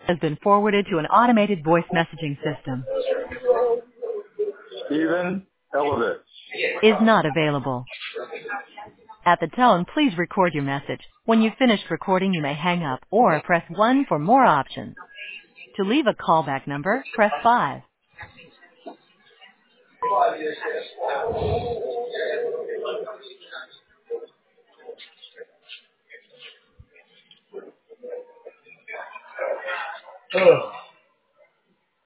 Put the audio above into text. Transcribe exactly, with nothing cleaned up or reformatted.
has been forwarded to an automated voice messaging system. Stephen Elovitz. Is not available. At the tone, please record your message. When you've finished recording, you may hang up or press one for more options. To leave a callback number, press five. Ugh.